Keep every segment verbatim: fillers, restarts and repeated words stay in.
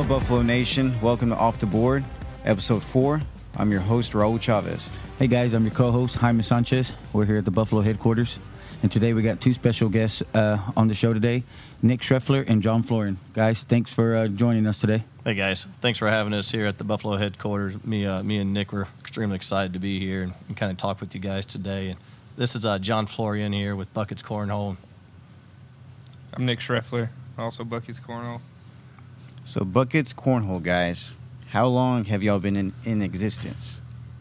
Hello, Buffalo Nation. Welcome to Off the Board, Episode four. I'm your host, Raul Chavez. Hey, guys. I'm your co-host, Jaime Sanchez. We're here at the Buffalo headquarters. And today we got two special guests uh, on the show today, Nick Schreffler and John Florian. Guys, thanks for uh, joining us today. Hey, guys. Thanks for having us here at the Buffalo headquarters. Me uh, me and Nick were extremely excited to be here and, and kind of talk with you guys today. And this is uh, John Florian here with Buckets Cornhole. I'm Nick Schreffler, also Buckets Cornhole. So, Buckets Cornhole, guys. How long have y'all been in, in existence?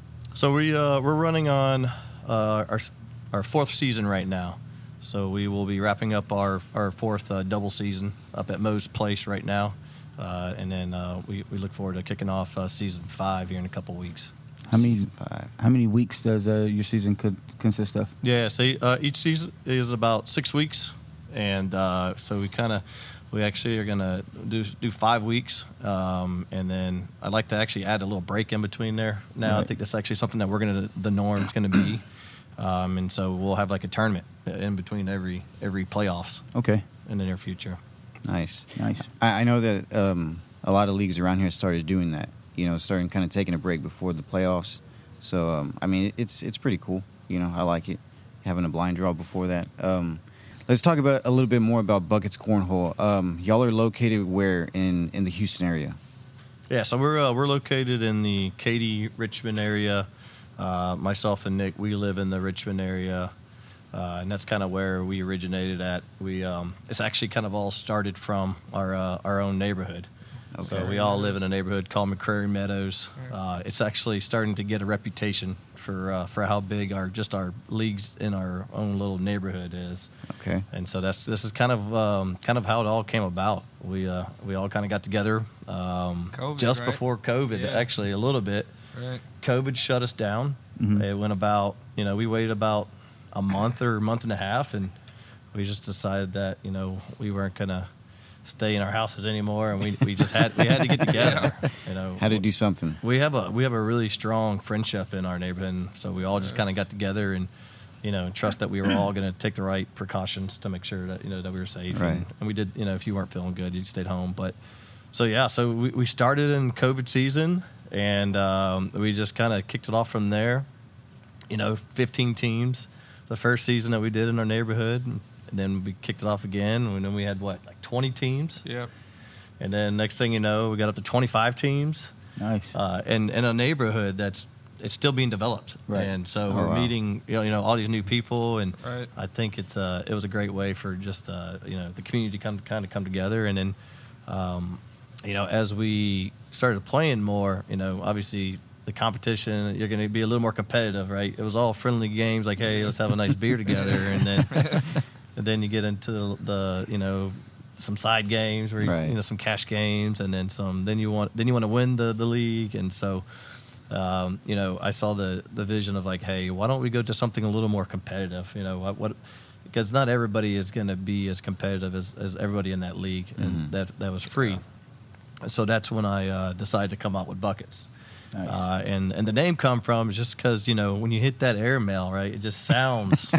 So we uh, we're running on uh, our our fourth season right now. So we will be wrapping up our our fourth uh, double season up at Moe's Place right now, uh, and then uh, we we look forward to kicking off uh, season five here in a couple weeks. How many Season five. How many weeks does uh, your season could consist of? Yeah, so uh, each season is about six weeks, and uh, so we kind of we actually are gonna do do five weeks, um, and then I'd like to actually add a little break in between there. Now Right. I think that's actually something that we're gonna the norm is gonna be, um, and so we'll have like a tournament in between every every playoffs Okay, in the near future. Nice. nice. I, I know that um, a lot of leagues around here started doing that. You know, starting kind of taking a break before the playoffs. So, um, I mean, it's it's pretty cool. You know, I like it. Having a blind draw before that. Um, let's talk about a little bit more about Buckets Cornhole. Um, y'all are located where in, in the Houston area? Yeah, so we're uh, we're located in the Katy, Richmond area. Uh, myself and Nick, we live in the Richmond area, uh, and that's kind of where we originated at. We um, it's actually kind of all started from our uh, our own neighborhood. So Okay. we all live in a neighborhood called McCrary Meadows. Uh, it's actually starting to get a reputation for uh, for how big our just our leagues in our own little neighborhood is. Okay. And so that's this is kind of um, kind of how it all came about. We uh, we all kind of got together um, COVID, just right? before COVID, Yeah. actually a little bit. Right. COVID shut us down. Mhm. It went about you know we waited about a month or a month and a half, and we just decided that you know we weren't gonna stay in our houses anymore, and we, we just had we had to get together. You know, Had to do something. we have a we have a really strong friendship in our neighborhood, and so we all just kind of got together and you know trust that we were all going to take the right precautions to make sure that you know that we were safe. Right. And, and we did. You know, if you weren't feeling good, you stayed home. But so yeah, so we, we started in COVID season, and um, we just kind of kicked it off from there. You know, fifteen teams, the first season that we did in our neighborhood. And then we kicked it off again, and then we had what, like twenty teams, Yep. and then next thing you know, we got up to twenty-five teams. Nice. Uh, and in a neighborhood that's it's still being developed, Right. and so Oh, we're wow. meeting you know, you know all these new people, and Right. I think it's uh, it was a great way for just uh, you know the community to come kind of come together, and then um, you know as we started playing more, you know obviously the competition you're going to be a little more competitive, right? It was all friendly games, like hey, let's have a nice beer together, and then and then you get into the, the you know. some side games where you, Right. you know some cash games, and then some then you want then you want to win the the league, and so um, you know I saw the the vision of like, hey, why don't we go to something a little more competitive, you know what, what because not everybody is going to be as competitive as, as everybody in that league, and Mhm. that that was free. So that's when I uh, decided to come out with Buckets. Nice. Uh, and and the name come from is just because you know when you hit that airmail, right, it just sounds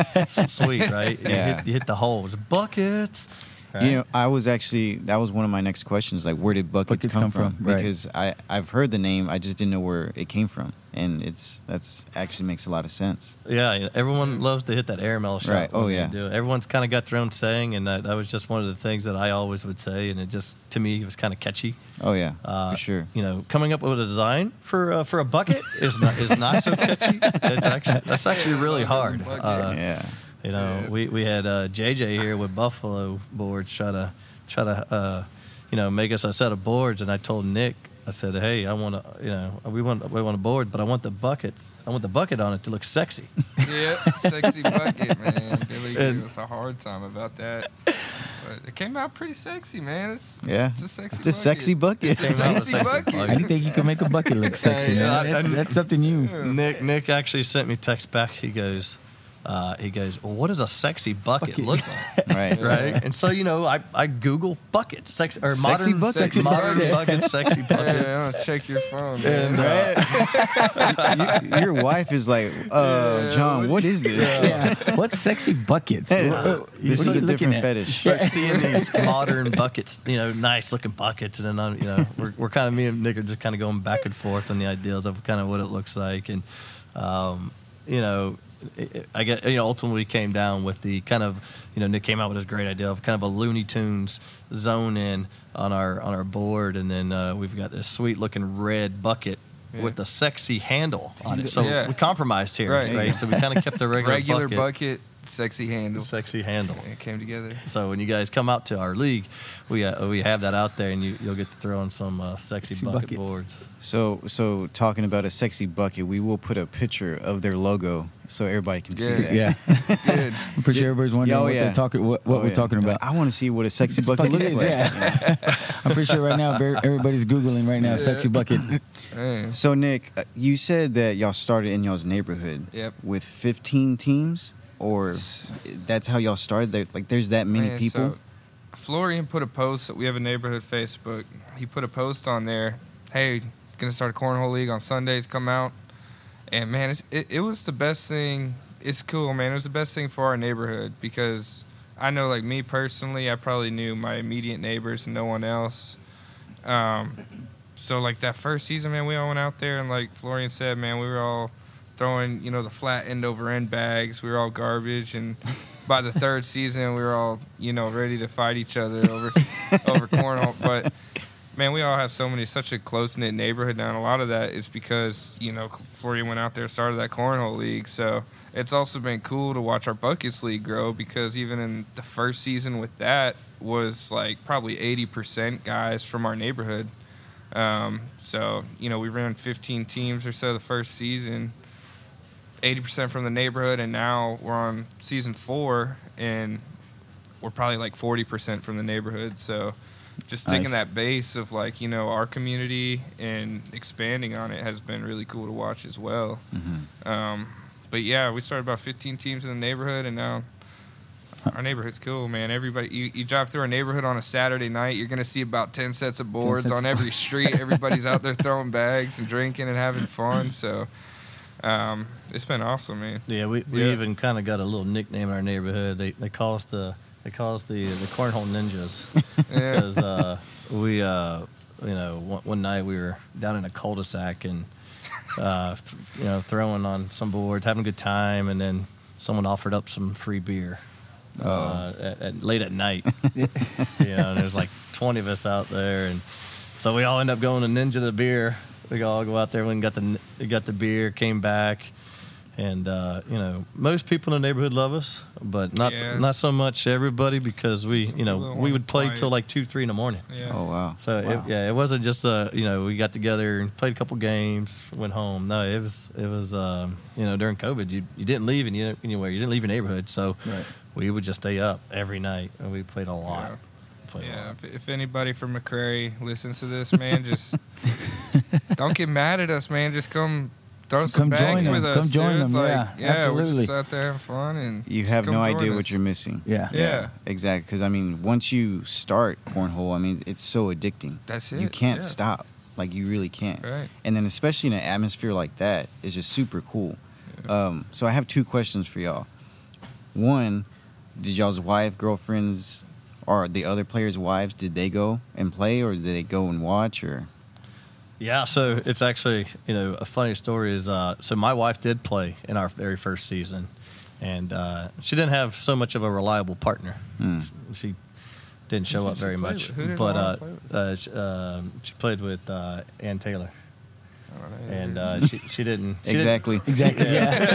sweet, right? Yeah. You hit, you hit the holes, buckets. Right? You know, I was actually, that was one of my next questions, like, where did Buckets, Buckets come, come from? from, right. Because I, I've heard the name, I just didn't know where it came from. And it's, that's actually makes a lot of sense. Yeah, you know, everyone loves to hit that airmail shot. Right. Oh, when they yeah. do it. Everyone's kind of got their own saying, and that, that was just one of the things that I always would say, and it just, to me, it was kind of catchy. Oh, yeah, Uh, for sure. You know, coming up with a design for uh, for a bucket is not is not so catchy. It's actually that's actually really hard. Uh, Yeah. You know, Yeah. we, we had uh, J J here with Buffalo boards try to try to uh, you know make us a set of boards, and I told Nick, I said, hey, I want to you know we want we want a board, but I want the buckets. I want the bucket on it to look sexy. Yeah, sexy bucket, man. Billy And- gave us a hard time about that. But it came out pretty sexy, man. It's, Yeah. it's a sexy It's a bucket. sexy bucket. It's a Came out with a sexy sexy bucket. bucket. Anything you can make a bucket look sexy, Yeah, man. I- That's, I- that's something new. Nick Nick actually sent me text back. He goes, uh, he goes, well, what does a sexy bucket, Bucket. look like? Right. Right. And so, you know, I, I Google buckets, sex, or Sexy modern buckets. sexy modern buckets. buckets, sexy buckets. Yeah, I'll check your phone, man. And, uh, You- your wife is like, uh, Yeah, John, what what do is this? Yeah. What's sexy buckets? Hey, What- what- this what is are a you looking different at? fetish. start seeing these modern buckets, you know, nice looking buckets, and then I'm, you know, we're, we're kind of me and Nick are just kind of going back and forth on the ideas of kind of what it looks like, and um, you know, it, it- I get, you know, ultimately came down with the kind of, you know, Nick came out with this great idea of kind of a Looney Tunes zone in on our on our board, and then uh, we've got this sweet looking red bucket. Yeah. With a sexy handle on it, so Yeah. we compromised here, Right. right? So we kind of kept the regular, Regular bucket, bucket, sexy handle. sexy handle. It came together. So when you guys come out to our league, we uh, we have that out there, and you, you'll get to throw in some uh, sexy Sexy bucket buckets. boards. So, so talking about a sexy bucket, we will put a picture of their logo so everybody can see Good. that. Yeah. Good. I'm pretty sure everybody's wondering Oh, what yeah. they're talking, what, what Oh, we're yeah. talking about. I want to see what a sexy bucket Bucket looks is, like. yeah. I'm pretty sure right now ver- everybody's googling right now sexy bucket. Man. So, Nick, uh, you said that y'all started in y'all's neighborhood Yep. with fifteen teams, or that's how y'all started? There, like, there's that many Man, people. so Florian put a post. We have a neighborhood Facebook. He put a post on there. Hey, gonna start a cornhole league on Sundays. Come out. And man, it's, it it was the best thing. It's cool, man. It was the best thing for our neighborhood because I know, like me personally, I probably knew my immediate neighbors and no one else. Um, so like that first season, man, we all went out there and like Florian said, man, we were all throwing, you know, the flat end over end bags. We were all garbage, and by the third season, we were all, you know, ready to fight each other over over cornhole. But man, we all have so many, such a close knit neighborhood now. And a lot of that is because, you know, Florian went out there and started that cornhole league. So it's also been cool to watch our buckets league grow because even in the first season with that was like probably eighty percent guys from our neighborhood. Um, so, you know, we ran fifteen teams or so the first season, eighty percent from the neighborhood, and now we're on season four, and we're probably like forty percent from the neighborhood. So just taking Nice. that base of like, you know, our community and expanding on it has been really cool to watch as well. Mhm. Um, but yeah, we started about fifteen teams in the neighborhood, and now our neighborhood's cool, man. Everybody, you, you drive through our neighborhood on a Saturday night, you're gonna see about ten sets of boards sets on of- every street. Everybody's out there throwing bags and drinking and having fun. So um, it's been awesome, man. Yeah, we, we Yeah. even kind of got a little nickname in our neighborhood. They they call us the they call us the the cornhole ninjas Yeah. because uh, we uh, you know one, one night we were down in a cul-de-sac and uh, th- you know throwing on some boards, having a good time, and then someone offered up some free beer. Uh, at, at, late at night, you know, and there's like twenty of us out there, and so we all end up going to Ninja the beer. We all go out there and got the we got the beer, came back, and uh, you know, most people in the neighborhood love us, but not Yes. not so much everybody because we, Some you know, people we want would play quiet. till like two, three in the morning. Yeah. Oh wow. So Wow. it, yeah, it wasn't just uh you know we got together and played a couple games, went home. No, it was it was um, you know during COVID you you didn't leave and you anywhere you didn't leave your neighborhood, so Right. we would just stay up every night and we played a lot. Yeah. Played a Yeah, lot. if, if anybody from McCrary listens to this, man, just don't get mad at us, man. Just come throw some Come join bags them. with us. Come join dude. them. Like, Yeah, yeah, we're absolutely. just out there having fun, and You just have come no join idea us. what you're missing. Yeah. Yeah. Exactly. Because I mean, once you start cornhole, I mean, it's so addicting. That's it. You can't yeah. stop. Like you really can't. Right. And then especially in an atmosphere like that, it's just super cool. Um, so I have two questions for y'all. One, did y'all's wife, girlfriends, or the other players' wives, did they go and play, or did they go and watch, or? Yeah, so it's actually, you know, a funny story is, uh, so my wife did play in our very first season, and uh, she didn't have so much of a reliable partner. Hmm. She didn't show Who up did she very play much, with? Who did but Lauren uh, play with? uh, she, um, she played with uh, Ann Taylor, Oh, there it and is. uh, she, she didn't she didn't- Exactly. Exactly.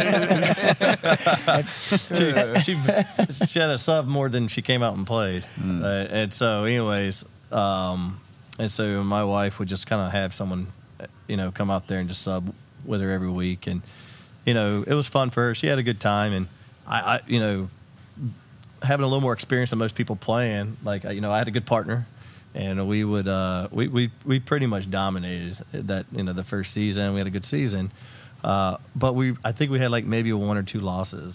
Yeah. she, she, she had a sub more than she came out and played. Mm. Uh, and so, anyways, um, and so my wife would just kind of have someone, you know, come out there and just sub with her every week. And, you know, it was fun for her. She had a good time. And I, I you know, having a little more experience than most people playing, like, you know, I had a good partner. And we would, uh, we, we, we pretty much dominated that, you know, the first season. We had a good season. Uh, but we, I think we had like maybe one or two losses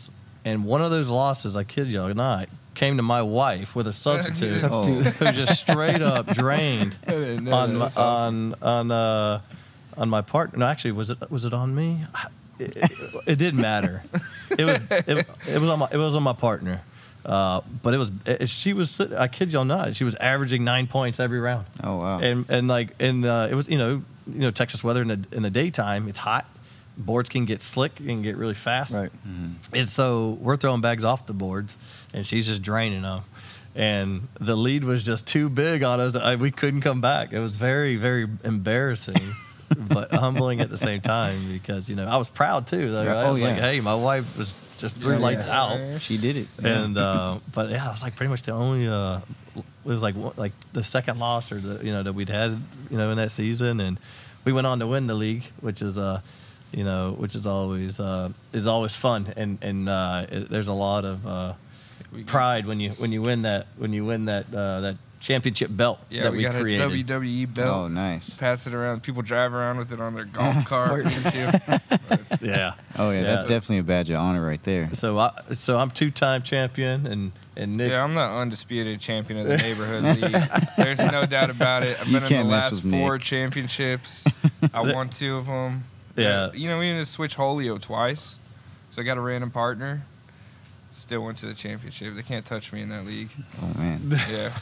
and one of those losses, I kid you not, came to my wife with a substitute Oh. who just straight up drained I didn't know on that. my, That's awesome. on on uh, on my partner. No, actually, was it was it on me? It, it, it didn't matter. It was it, it was on my it was on my partner. Uh, but it was it, she was I kid y'all not, she was averaging nine points every round. Oh wow. And and like and uh, it was you know you know Texas weather in the in the daytime, it's hot. Boards can get slick and get really fast. Right. And so we're throwing bags off the boards, and she's just draining them. And the lead was just too big on us. I, we couldn't come back. It was very, very embarrassing, but humbling at the same time because, you know, I was proud too. Though, right? I Oh, was yeah. like, hey, my wife was just three Yeah, lights yeah. out. She did it. And, uh, but yeah, it was like pretty much the only, uh, it was like like the second loss or the, you know, that we'd had, you know, in that season. And we went on to win the league, which is, uh, you know, which is always uh, is always fun, and and uh, it, there's a lot of uh, We got- pride when you when you win that when you win that uh, that championship belt Yeah, that we, we, got created. a W W E belt. Oh, nice. Pass it around. People drive around with it on their golf cart and shit. Yeah. Oh yeah, that's Yeah. definitely a badge of honor right there. So I so I'm two time champion, and and Nick's, Yeah, I'm the undisputed champion of the neighborhood league. There's no doubt about it. I've You been in can't the mess last with four Nick. championships. I won two of them. Yeah. You know, we even switched Holio twice. So I got a random partner. Still went to the championship. They can't touch me in that league. Oh man. Yeah.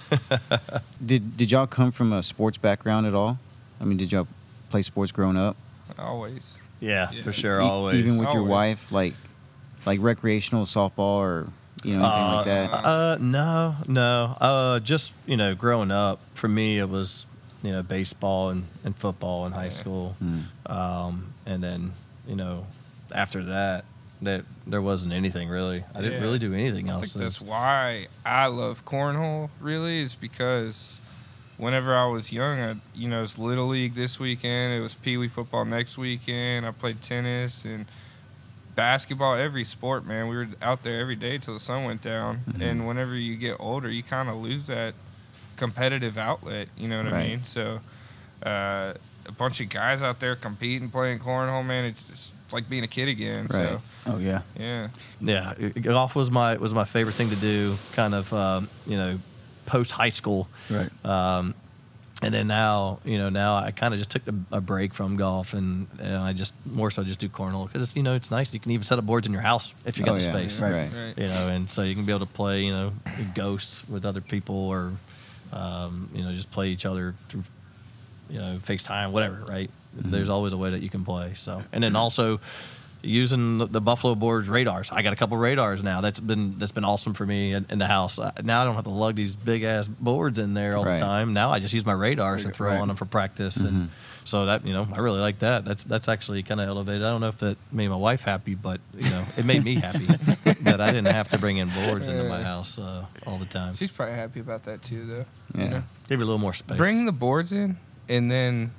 Did did y'all come from a sports background at all? I mean, did y'all play sports growing up? Always. yeah, Yeah. for sure, E- always. Even with your Always. wife, like like recreational softball or you know anything like that. Uh, no, no. Uh, just you know, growing up, for me, it was you know baseball and, and football in high Yeah. school, Mm. um, and then you know after that, that there wasn't anything really. I didn't Yeah. really do anything I else. think that's why I love cornhole, really, is because whenever I was young, I, you know, it's Little League this weekend, it was Pee Wee football next weekend, I played tennis and basketball, every sport, man. We were out there every day till the sun went down. Mhm. And whenever you get older, you kind of lose that competitive outlet, you know what I Right. mean? So uh, a bunch of guys out there competing, playing cornhole, man, it's just it's like being a kid again. Right. So, Oh yeah. yeah. Yeah, it- golf was my was my favorite thing to do. Kind of um, you know post high school. Right. Um, and then now, you know, now I kind of just took a, a break from golf, and, and I just more so just do cornhole because you know it's nice. You can even set up boards in your house if you got Oh, the yeah. space, Right. Right. you know, and so you can be able to play, you know, ghosts with other people, or um, you know, just play each other through, you know, FaceTime, whatever. Right? Mm-hmm. There's always a way that you can play. So, and then also using the, the Buffalo boards radars. I got a couple radars now. That's been that's been awesome for me in, in the house. Uh, now I don't have to lug these big ass boards in there all Right. the time. Now I just use my radars and throw Right. on them for practice, Mhm. and so that you know I really like that. That's that's actually kind of elevated. I don't know if that made my wife happy, but you know it made me happy that I didn't have to bring in boards into my house uh, all the time. She's probably happy about that too, though. Yeah. You know? Give you a little more space. Bring the boards in and then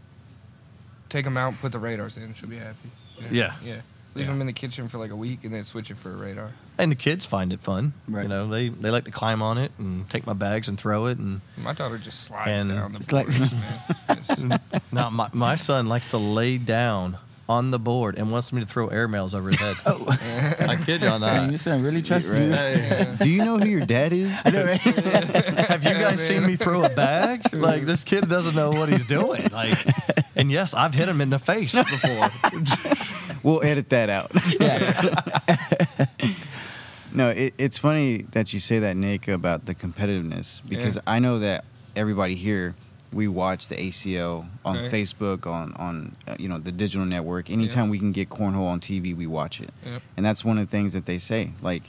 take them out and put the radars in. She'll be happy. You know? Yeah. Yeah. Leave Yeah. them in the kitchen for like a week and then switch it for a radar. and the kids find it fun. Right. You know they they like to climb on it and take my bags and throw it and. My daughter just slides And down the it's like- boards, man. It's- Now, my, my son likes to lay down on the board and wants me to throw airmails over his head. Oh. I kid you Man, not. your son really trusts Right. you. yeah. Do you know who your dad is? Have you guys seen man. me throw a bag? Like, this kid doesn't know what he's doing. Like, and yes, I've hit him in the face before. We'll edit that out. Yeah. No, it, it's funny that you say that, Nick, about the competitiveness because Yeah. I know that everybody here, we watch the A C L on Right. Facebook, on on uh, you know the digital network. Anytime Yeah. we can get cornhole on T V, we watch it, Yep. and that's one of the things that they say. Like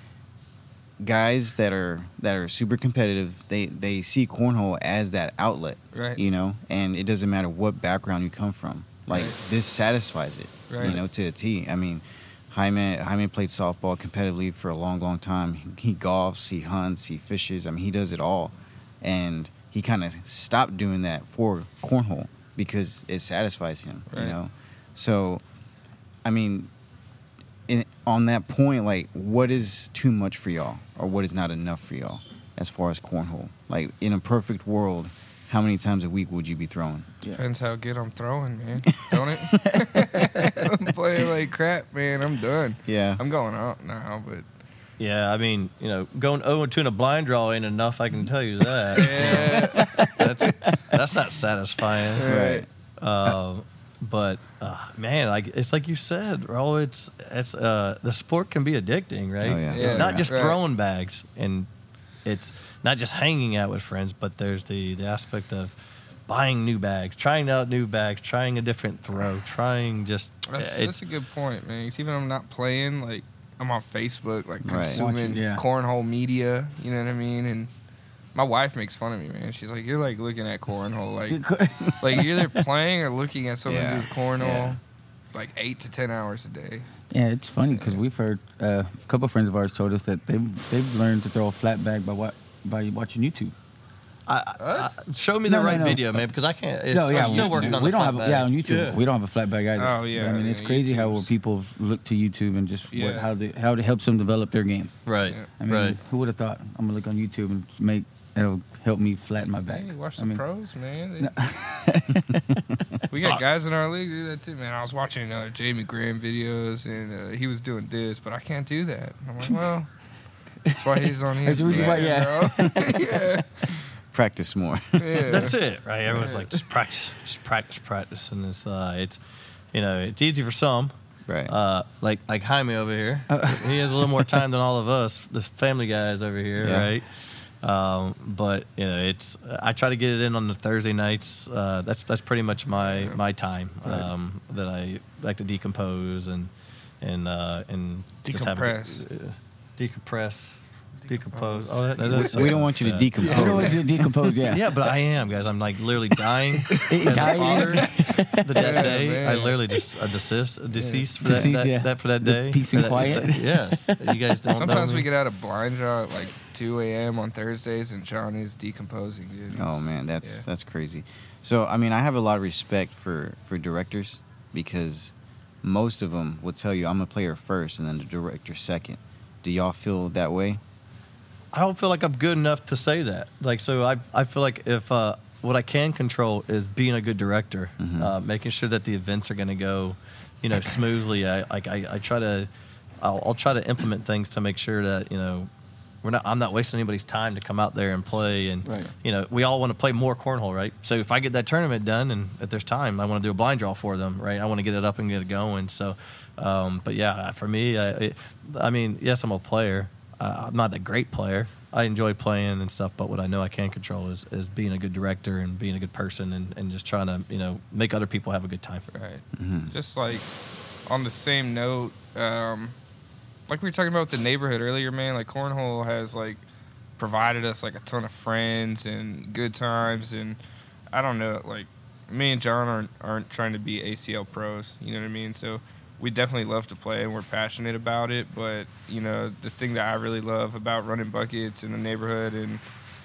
guys that are that are super competitive, they they see cornhole as that outlet, Right. you know, and it doesn't matter what background you come from. Like Right. this satisfies it, Right. you know, to a T. I mean. Jaime, Jaime played softball competitively for a long, long time. He, he golfs, he hunts, he fishes. I mean, he does it all. And he kind of stopped doing that for cornhole because it satisfies him, Right. you know? So, I mean, in, on that point, like, what is too much for y'all or what is not enough for y'all as far as cornhole? Like, in a perfect world, how many times a week would you be throwing? Depends how good I'm throwing, man. Don't it? I'm playing like crap, man. I'm done. Yeah. I'm going out now, but Yeah, I mean, you know, going oh and two in a blind draw ain't enough. I can tell you that. yeah. That's that's not satisfying. Right. Uh, but uh, man, like it's like you said, bro. It's it's uh, the sport can be addicting, right? Oh, yeah. It's Yeah, not yeah. just Right. throwing bags, and it's not just hanging out with friends, but there's the the aspect of buying new bags, trying out new bags, trying a different throw, trying just. That's, it- that's a good point, man. 'Cause even if I'm not playing, like I'm on Facebook, like Right. consuming Watching, yeah. cornhole media. You know what I mean? And my wife makes fun of me, man. She's like, "You're like looking at cornhole, like like you're either playing or looking at someone Yeah. who's cornhole, Yeah. like eight to ten hours a day." Yeah, it's funny because we've heard uh, a couple of friends of ours told us that they've they've learned to throw a flat bag by what by watching YouTube. I, I, Us? I- show me the No, no, right no. video, man, because I can't. It's, no, yeah, I'm still we, working on we the don't flat have bag. yeah on YouTube. Yeah. We don't have a flat bag either. Oh, yeah, But, I mean, it's yeah, crazy how YouTube's- people look to YouTube and just what, Yeah. how they how it helps them develop their game. Right, Yeah. I mean, right. who would have thought? I'm gonna look on YouTube and make it'll help me flatten my back. Hey, watch I the mean, pros, man. They- we got guys in our league do that too, man. I was watching uh, Jamie Graham videos, and uh, he was doing this, but I can't do that. I'm like, well, that's why he's on his. That's the reason why- yeah. bro. yeah. Practice more. Yeah. That's it, right? Everyone's Yeah. like, just practice, just practice, practice, and it's uh, it's, you know, it's easy for some. Right. Uh, like like Jaime over here, he has a little more time than all of us, this family guys over here, Yeah. right? Um, but you know, it's I try to get it in on the Thursday nights. Uh, that's that's pretty much my Yeah. my time um, that I like to decompose and and uh, and just have a- Decompress. uh, decompress, decompose. Decompose. Oh, that, that we, is we don't want you to yeah. decompose. I don't want you to decompose. Yeah. Yeah, but I am, guys. I'm like literally dying as a Dying. father. The that Yeah, day, man. I literally just a desist, a deceased for that, Deceased, that, yeah. that for that The day. peace For and that- quiet. that- yes, you guys don't. Sometimes know we me. get out of blind draw at like two a.m. on Thursdays, and John is decomposing, dude. Oh It's- man, that's yeah. that's crazy. So I mean, I have a lot of respect for for directors because most of them will tell you I'm a player first and then the director second. Do y'all feel that way? I don't feel like I'm good enough to say that. Like, so I I feel like if uh, what I can control is being a good director, Mhm. uh, making sure that the events are going to go, you know, smoothly. I like I, I try to, I'll, I'll try to implement things to make sure that you know, we're not. I'm not wasting anybody's time to come out there and play. And Right. you know, we all want to play more cornhole, right? So if I get that tournament done, and if there's time, I want to do a blind draw for them, right? I want to get it up and get it going. So, um, but yeah, for me, I, it, I mean, yes, I'm a player. Uh, I'm not a great player. I enjoy playing and stuff, but what I know I can control is, is being a good director and being a good person and, and just trying to, you know, make other people have a good time. Right. Mhm. Just like on the same note, um, like we were talking about with the neighborhood earlier, man. Like cornhole has like provided us like a ton of friends and good times, and I don't know, like me and John aren't aren't trying to be A C L pros. You know what I mean? So we definitely love to play and we're passionate about it. But you know, the thing that I really love about running buckets in the neighborhood and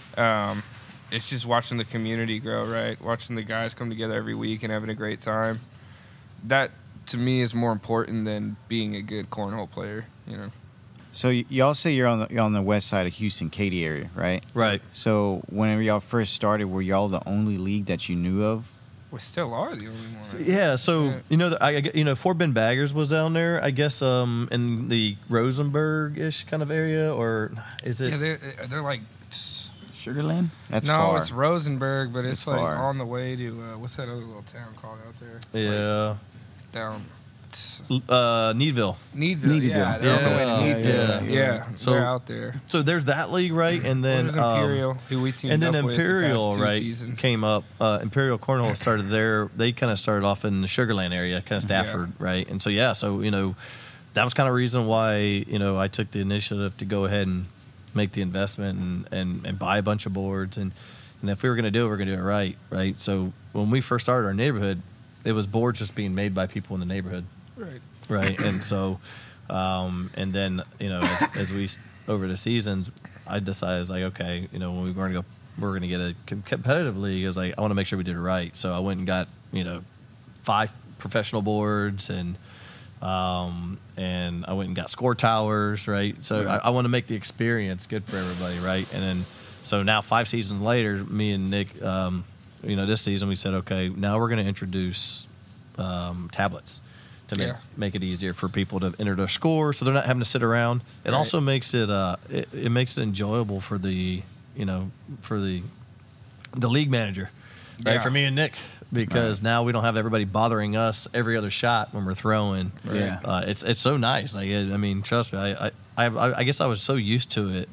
um, it's just watching the community grow, right? Watching the guys come together every week and having a great time. That to me is more important than being a good cornhole player. You know. So y- y'all say you're on the you're on the west side of Houston, Katy area, right? Right. So whenever y'all first started, were y'all the only league that you knew of? We still are the only one. Yeah, so Yeah. you know, the, I I get- you know, Fort Bend Baggers was down there. I guess um, in the Rosenberg-ish kind of area, or is it? Yeah, they're they're like. Sugarland. That's no, far. it's Rosenberg, but it's, It's like far. on the way to uh, what's that other little town called out there? yeah, Like, down. It's uh, Needville. Needville. Needville. Yeah, they're on the way Yeah, to Needville. yeah, Yeah, yeah. so So- they're out there. So there's that league, right? And then There's um, Imperial, who we teamed and then up with the Imperial, past two right, seasons. came up. Uh, Imperial Cornhole started there. They kind of started off in the Sugarland area, kind of Stafford, right? And so yeah, so you know, that was kind of reason why you know I took the initiative to go ahead and make the investment and and, and buy a bunch of boards and and if we were going to do it, we we're going to do it right, right? So when we first started our neighborhood, it was boards just being made by people in the neighborhood. Right. Right, and so, um, and then you know, as, as we over the seasons, I decided I was like, okay, you know, when we were going to go, we're going to get a com- competitive league. I was like, I want to make sure we did it right. So I went and got you know, five professional boards and. Um, and I went and got score towers, right? So I, I want to make the experience good for everybody, right? And then, so now five seasons later, me and Nick, um, you know, this season we said, okay, now we're going to introduce um, tablets to make, Yeah. make it easier for people to enter their score, so they're not having to sit around. It Right. also makes it, uh, it it makes it enjoyable for the you know for the the league manager, right? Yeah. For me and Nick, because Right. now we don't have everybody bothering us every other shot when we're throwing. Right. Yeah. Uh, it's it's so nice. Like I mean, trust me, I I, I I guess I was so used to it,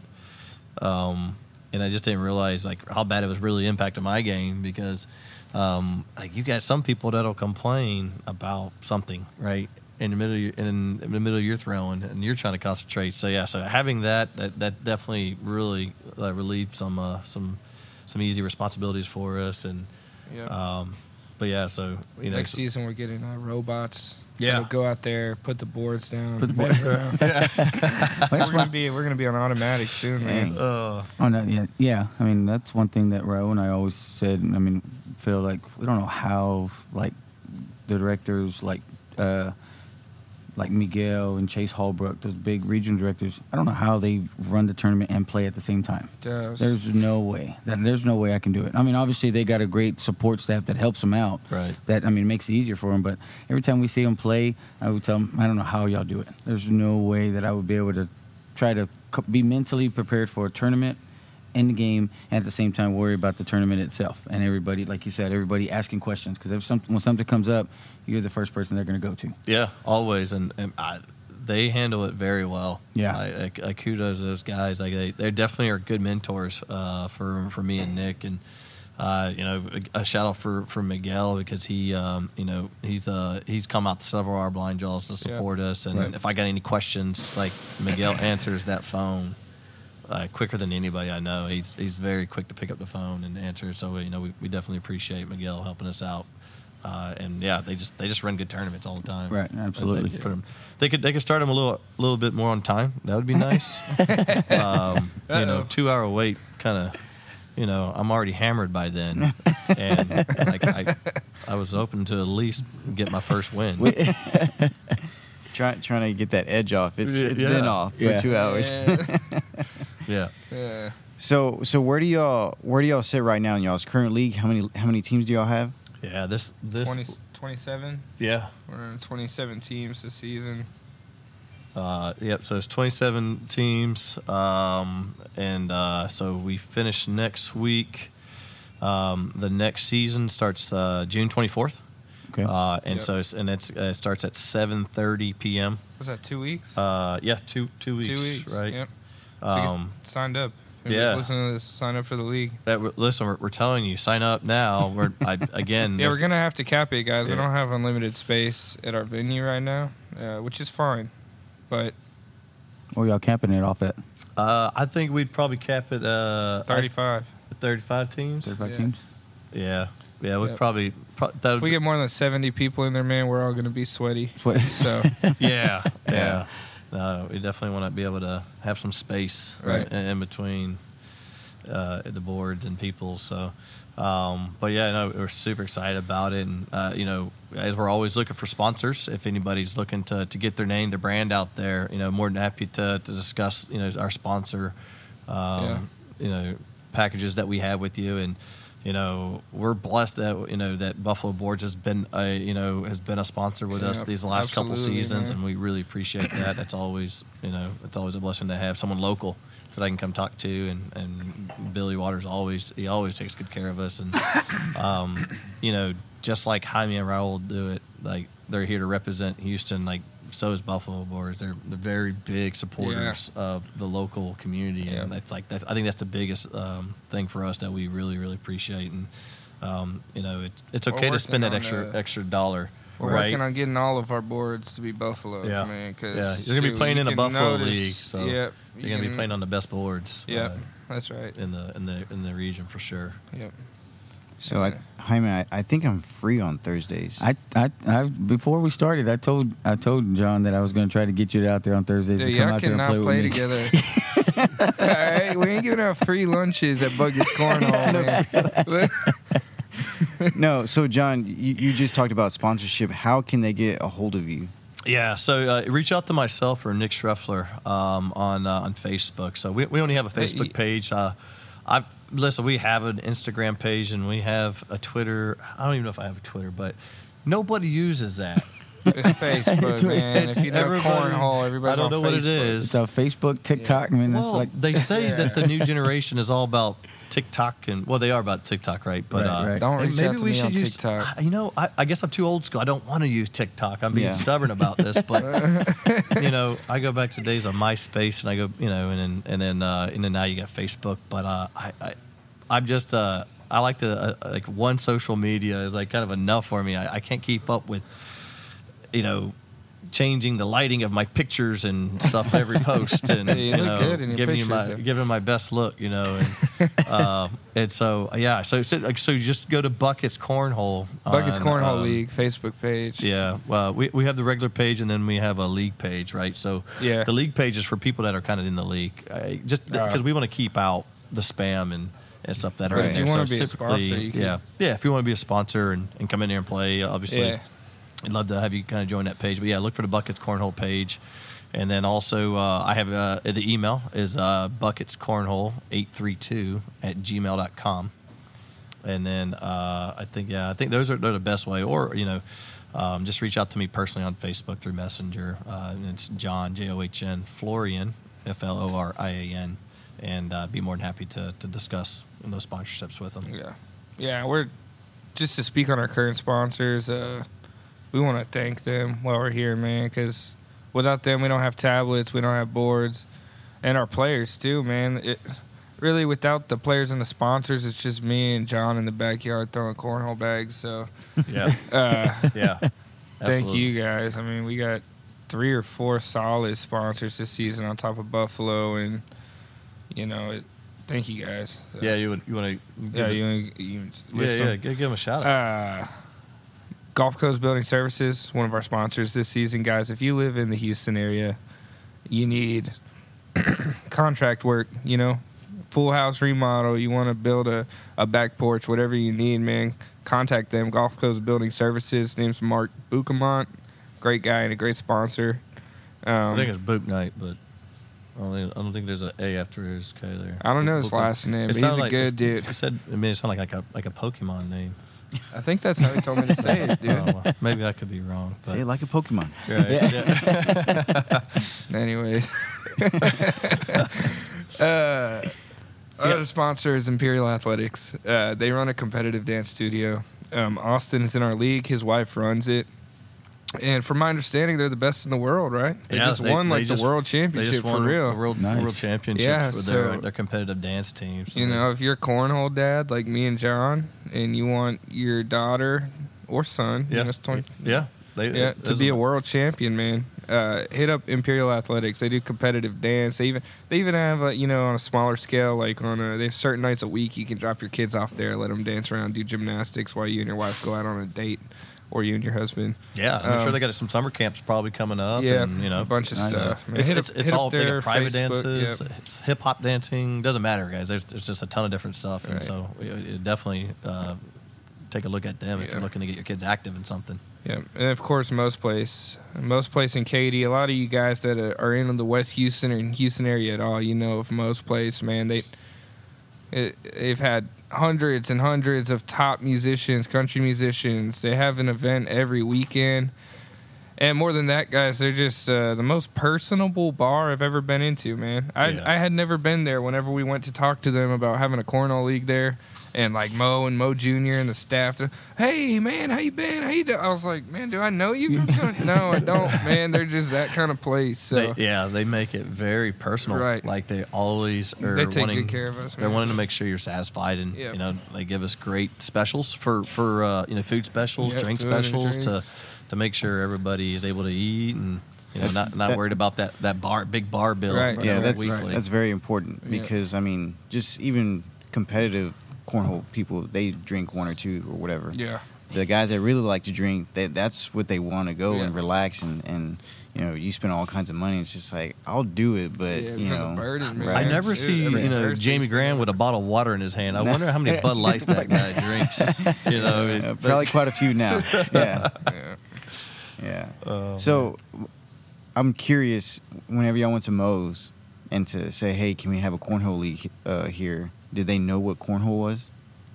um, and I just didn't realize like how bad it was really impacting my game because. Um, like you got some people that'll complain about something, right? In the middle, of your, in, in the middle of your throwing, and you're trying to concentrate. So yeah, so having that, that, that definitely really uh, relieved some, uh, some, some easy responsibilities for us. And, Yeah. um, but yeah, so you know, Next so- season we're getting uh, robots. Yeah. that'll go out there, put the boards down. Put the boards down. we're gonna be we're gonna be on automatic soon, man. uh, Oh no, yeah, yeah. I mean, that's one thing that Raul and I always said. I mean, feel like we don't know how like the directors like uh, like Miguel and Chase Hallbrook, those big regional directors. I don't know how they run the tournament and play at the same time. Does. There's no way. That there's no way I can do it. I mean, obviously they got a great support staff that helps them out. Right. That I mean makes it easier for them. But every time we see them play, I would tell them, I don't know how y'all do it. There's no way that I would be able to try to co- be mentally prepared for a tournament, end the game, and at the same time worry about the tournament itself and everybody, like you said, everybody asking questions because if something when something comes up, you're the first person they're going to go to. yeah, always, and, and I, they handle it very well. Yeah. I, I, I kudos to those guys. Like they, they definitely are good mentors uh, for for me and Nick, and uh, you know, a, a shout out for, for Miguel because he, um, you know, he's uh, he's come out to several of our blind jaws to support us, and Right. if I got any questions, like Miguel answers that phone uh, quicker than anybody I know. He's he's very quick to pick up the phone and answer. So you know, we, we definitely appreciate Miguel helping us out. Uh, and yeah, they just they just run good tournaments all the time. Right, absolutely. They, put 'em- they could they could start them a little little bit more on time. That would be nice. um, you know, Uh-oh. two hour wait kind of. You know, I'm already hammered by then, and like I, I was open to at least get my first win. Try, trying to get that edge off. It's Yeah. it's been off for Yeah. two hours. Yeah. Yeah. yeah. So so where do y'all where do y'all sit right now in y'all's current league? How many how many teams do y'all have? Yeah. This this. twenty, twenty-seven. Yeah. We're in twenty-seven teams this season. Uh, yep. So it's twenty-seven teams, um, and uh, so we finish next week. Um, the next season starts uh, June twenty-fourth, Okay. uh, and Yep. so it's, and it's, uh, it starts at seven thirty p.m. Was that two weeks? Uh, yeah, two two weeks, two weeks. right? Yep. So you Um, get signed up. If yeah. you're listening to this, sign up for the league. that we're- listen, we're, we're telling you, sign up now. We're I, again. Yeah, we're gonna have to cap it, guys. We Yeah. don't have unlimited space at our venue right now, uh, which is fine. But Or y'all camping it off at Uh, I think we'd probably cap it uh, thirty-five. at thirty-five teams. thirty-five Yeah. teams? Yeah, yeah, we'd Yep. probably. Pro- that If we get more than seventy people in there, man, we're all gonna be sweaty. Sweat. So yeah, yeah. Yeah. No, we definitely want to be able to have some space Right. in, in between uh, the boards and people. So, um, but yeah, no, we're super excited about it, and uh, you know, as we're always looking for sponsors. If anybody's looking to to get their name, their brand out there, you know, more than happy to to discuss, you know, our sponsor, um, Yeah. you know, packages that we have with you and. You know, we're blessed that you know that Buffalo Boards has been a you know has been a sponsor with us Yeah, these last couple absolutely, seasons, man. and we really appreciate that. That's always you know it's always a blessing to have someone local that I can come talk to, and, and Billy Waters always he always takes good care of us, and um, you know just like Jaime and Raul do it, like they're here to represent Houston, like so is Buffalo Boards. They're they're very big supporters of the local community, Yeah. and that's like that's I think that's the biggest um, thing for us that we really really appreciate, and um, you know it's it's We're okay to spend that working extra on, uh, extra dollar. we're right? working on getting all of our boards to be Buffaloes, Yeah. man. Cause Yeah, you're gonna be shoot, playing you in a can Buffalo notice- league, so yep, you're you gonna be can- playing on the best boards. Yep, uh, that's right. in the in the in the region for sure. Yep. So I, Jaime, I, I think I'm free on Thursdays. I, I, I, before we started, I told, I told John that I was going to try to get you out there on Thursdays Dude, to come y'all out there and cannot play, play, with me. together. All right, we ain't giving out free lunches at Bucket's Cornhole, man. No, so John, you, you just talked about sponsorship. How can they get a hold of you? Yeah, so uh, reach out to myself or Nick Schreffler um, on uh, on Facebook. So we we only have a Hey, Facebook you- page. Uh, I've listen, we have an Instagram page and we have a Twitter. I don't even know if I have a Twitter, but nobody uses that. It's Facebook, man. It's if you know everybody- cornhole, everybody's I don't on know what it Facebook. is. It's on Facebook, TikTok. I mean, that's Well, like they say Yeah. that the new generation is all about TikTok, and well, they are about TikTok, right? But Right, uh, right. Don't hey, reach maybe out to we me should on use TikTok. You know, I, I guess I'm too old school. I don't want to use TikTok. I'm being Yeah. stubborn about this, but you know, I go back to days of MySpace, and I go, you know, and then and then uh, and then now you got Facebook. But uh, I, I, I'm just uh, I like to uh, like one social media is like kind of enough for me. I, I can't keep up with, you know, changing the lighting of my pictures and stuff every post, and Yeah, you you look know, good in your giving you pictures, my though. giving my best look, you know, and uh, and so yeah, so so, like, so you just go to Buckets Cornhole, Buckets on, Cornhole um, League Facebook page. Yeah, well, we we have the regular page and then we have a league page, right? So Yeah. the league page is for people that are kind of in the league, I, just because Uh, we want to keep out the spam and. And stuff that are Right. in If there. you wanna so it's be a typically, sponsor, you can- yeah, yeah. If you want to be a sponsor and, and come in here and play, obviously, Yeah. I'd love to have you kind of join that page. But yeah, look for the Buckets Cornhole page. And then also, uh, I have uh, the email is uh, bucketscornhole eight three two at gmail dot com. And then uh, I think, yeah, I think those are they're the best way. Or, you know, um, just reach out to me personally on Facebook through Messenger. Uh, and it's John, J O H N, Florian, F L O R I A N. And uh, be more than happy to, to discuss those sponsorships with them. Yeah, yeah. We're just to speak on our current sponsors. Uh, we want to thank them while we're here, man. Because without them, we don't have tablets, we don't have boards, and our players too, man. It really without the players and the sponsors, it's just me and John in the backyard throwing cornhole bags. So, Yeah, uh, yeah. thank Absolutely. you guys. I mean, we got three or four solid sponsors this season on top of Buffalo, and you know, it, thank you guys. So, Yeah, you would you want to? yeah, you, you yeah, list yeah. them. Give, give them a shout out. Uh, Gulf Coast Building Services, one of our sponsors this season, guys. If you live in the Houston area, you need contract work, you know, full house remodel, you want to build a, a back porch, whatever you need, man, contact them. Gulf Coast Building Services, name's Mark Bucamont, great guy and a great sponsor. Um, I think it's Book Night, but I don't, think, I don't think there's an A after his K there. I don't know his Book- last name, It but he's sounds a like- good dude. You said it made it sound like, like a like a Pokemon name. I think that's how he told me to say it, dude. Oh, well, maybe I could be wrong. But, Say it like a Pokemon. Right, yeah. Anyways. uh, our other sponsor is Imperial Athletics. Uh, they run a competitive dance studio. Um, Austin is in our league. His wife runs it. And from my understanding, they're the best in the world, right? They Yeah, just they- won they like just- the world They championship just won for real. a world Nice. world championship Yeah, with their so- their competitive dance team. So You they- know, if you're a cornhole dad like me and John, and you want your daughter or son, you yeah, know, it's twenty, yeah, they, yeah, it- to it's be a world champion, man. Uh, hit up Imperial Athletics. They do competitive dance. They even they even have a, you know, on a smaller scale, like on a, they have certain nights a week you can drop your kids off there, let them dance around, do gymnastics while you and your wife go out on a date, or you and your husband. Yeah, I'm sure Um, they got some summer camps probably coming up. Yeah, and, you know, a bunch of Nice. stuff. Man. It's, Hit it's, up- it's hit up all they their got private Facebook, dances, yep. hip hop dancing. Doesn't matter, guys. There's, there's just a ton of different stuff, and Right. so we, we definitely uh, take a look at them if Yeah. you're looking to get your kids active in something. Yeah, and of course, most place, most place in Katy. A lot of you guys that are are in the West Houston or in Houston area at all, you know of most place, man. They it, they've had hundreds and hundreds of top musicians, country musicians. They have an event every weekend, and more than that, guys, they're just uh, the most personable bar I've ever been into, man. I Yeah. I had never been there. Whenever we went to talk to them about having a cornhole league there. And like Mo and Mo Junior and the staff, they're, hey man, how you been? How you doing? I was like, man, do I know you from something? No, I don't, man. They're just that kind of place. So They, yeah, they make it very personal. Right. Like they always are They take wanting, good care of us, They're man. wanting to make sure you're satisfied, and Yep. you know they give us great specials for for uh, you know food specials, Yep, drink food and specials to drinks. to make sure everybody is able to eat and you know not not That- worried about that that bar big bar bill. Right. you Yeah, know, that's weekly. that's very important Yeah. because I mean, just even competitive cornhole people, they drink one or two or whatever. yeah, The guys that really like to drink, they, that's what they want to go Yeah. and relax and, and you know, you spend all kinds of money. It's just like I'll do it, but Yeah, you because know, of burden, man. right. I never Shoot, see every you know Thursday's Jamie been Graham like- with a bottle of water in his hand. I wonder how many Bud Lights that guy drinks. You know, Uh, it- probably quite a few now. Yeah, yeah. yeah. Oh, So I'm curious. Whenever y'all went to Moe's and to say, hey, can we have a cornhole league uh, here? did they know what cornhole was?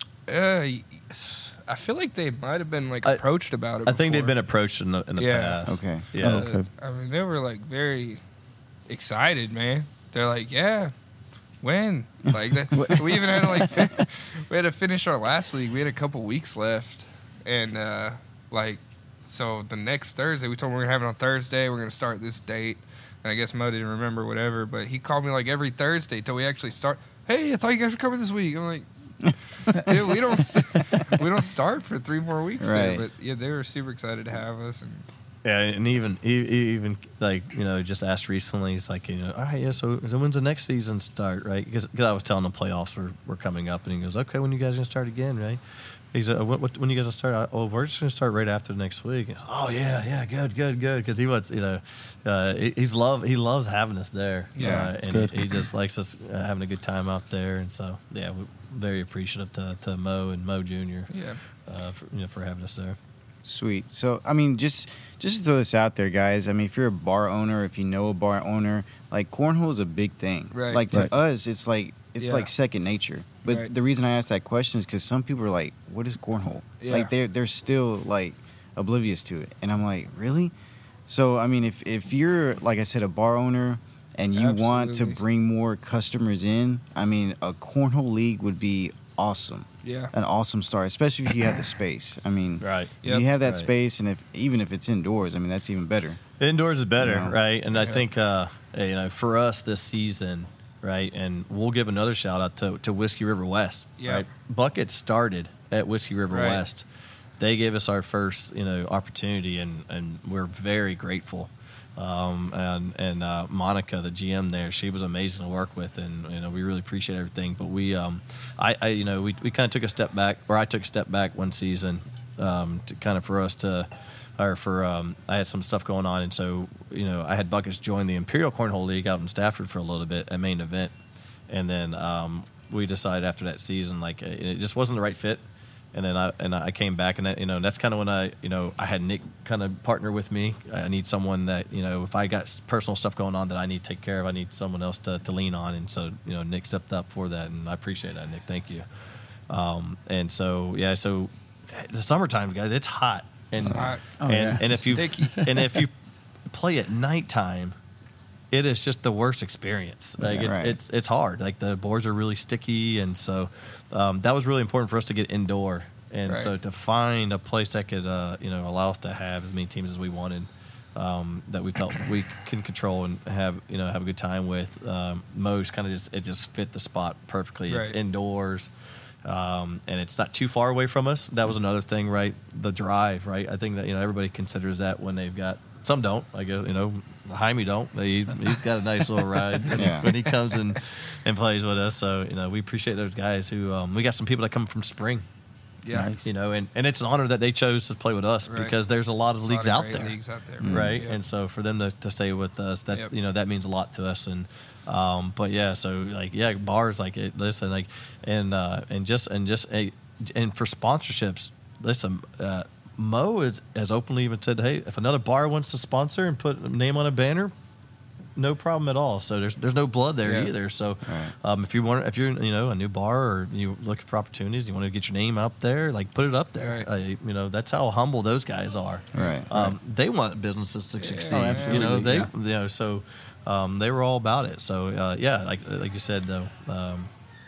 Uh, yes. I feel like they might have been like I- approached about it. I think they've before. been approached in the, in the Yeah. past. Okay. Yeah. Oh, okay. I mean, they were like very excited, man. They're like, yeah, when? Like that, we even had to like fin- we had to finish our last league. We had a couple weeks left, and uh, like so the next Thursday, we told them we we're gonna have it on Thursday. We're gonna start this date, and I guess Mo didn't remember whatever, but he called me like every Thursday till we actually start. Hey, I thought you guys were coming this week. I'm like. Dude, we don't we don't start for three more weeks, there, Right. but yeah, they were super excited to have us, and Yeah, and even e- e- even like you know, just asked recently. He's like, you know, all right, yeah. So, so when's the next season start, right? Because I was telling him playoffs were, were coming up, and he goes, okay, when you guys gonna start again, right? He's uh, what, what, when you guys gonna start? I, oh, we're just gonna start right after next week. He goes, oh yeah, yeah, good, good, good. Because he wants, you know, uh, he, he's love he loves having us there. Yeah, uh, and good. he just likes us uh, having a good time out there, and so yeah, we're very appreciative to, to Mo and Mo Junior yeah. Uh, for, you know, for having us there. Sweet. So, I mean, just just to throw this out there, guys. I mean, if you're a bar owner, if you know a bar owner, like cornhole is a big thing. Right. Like to Right. us, it's like it's Yeah. like second nature. But Right. the reason I asked that question is because some people are like, "What is cornhole?" Yeah. Like they're they're still like oblivious to it, and I'm like, really? So, I mean, if if you're like I said, a bar owner, and you want to Absolutely. bring more customers in, I mean, a cornhole league would be awesome. Yeah. An awesome start, especially if you have the space. I mean, Right. if Yep. you have that Right. space, and if even if it's indoors, I mean, that's even better. Indoors is better, Yeah. right? And I Yeah. think uh, you know, for us this season, right? And we'll give another shout out to, to Whiskey River West. Yeah. Right? Bucket started at Whiskey River Right. West. They gave us our first, you know, opportunity, and, and we're very grateful. Um, and and uh, Monica, the G M there, she was amazing to work with, and you know we really appreciate everything. But we, um, I, I, you know, we, we kind of took a step back, or I took a step back one season, um, to kind of for us to, or for um, I had some stuff going on, and so you know I had Buckets join the Imperial Cornhole League out in Stafford for a little bit at main event, and then um, we decided after that season like it it just wasn't the right fit. And then I and I came back, and that, you know that's kind of when I you know I had Nick kind of partner with me. I need someone that you know if I got personal stuff going on that I need to take care of, I need someone else to, to lean on. And so you know Nick stepped up for that, and I appreciate that, Nick. Thank you. Um, and so yeah, so the summertime, guys, it's hot, and It's hot. Oh, and, yeah. and if you Sticky. and if you play at nighttime, it is just the worst experience. Like Yeah, it's, right. it's it's hard. Like the boards are really sticky, and so um, that was really important for us to get indoor, and Right. so to find a place that could uh, you know allow us to have as many teams as we wanted, um, that we felt we can control and have you know have a good time with. Um, Mo's kind of just it just fit the spot perfectly. It's Right. indoors. Um, and it's not too far away from us. That was another thing, right? The drive, right? I think that you know everybody considers that when they've got some don't. I guess you know Jaime don't. He, he's got a nice little ride when, Yeah. when he comes and, and plays with us. So you know we appreciate those guys who um, we got some people that come from Spring, Yeah. Nice. you know, and, and it's an honor that they chose to play with us Right. because there's a lot of There's a leagues lot out of great there. Leagues out there, Right, Yep. and so for them to, to stay with us, that Yep. you know that means a lot to us, and um, but yeah, so like yeah, bars like it. Listen, like and uh, and just and just uh, and for sponsorships, listen, uh, Mo is, has openly even said, hey, if another bar wants to sponsor and put a name on a banner, no problem at all. So there's there's no blood there Yeah. either. So Right. um, if you want, if you're you know a new bar or you looking for opportunities, you want to get your name out there, like put it up there. Right. Uh, you know that's how humble those guys are. Right, Um, They want businesses to Yeah. succeed. Oh, you know absolutely, they yeah. you know so um, they were all about it. So uh, yeah, like like you said though. Um,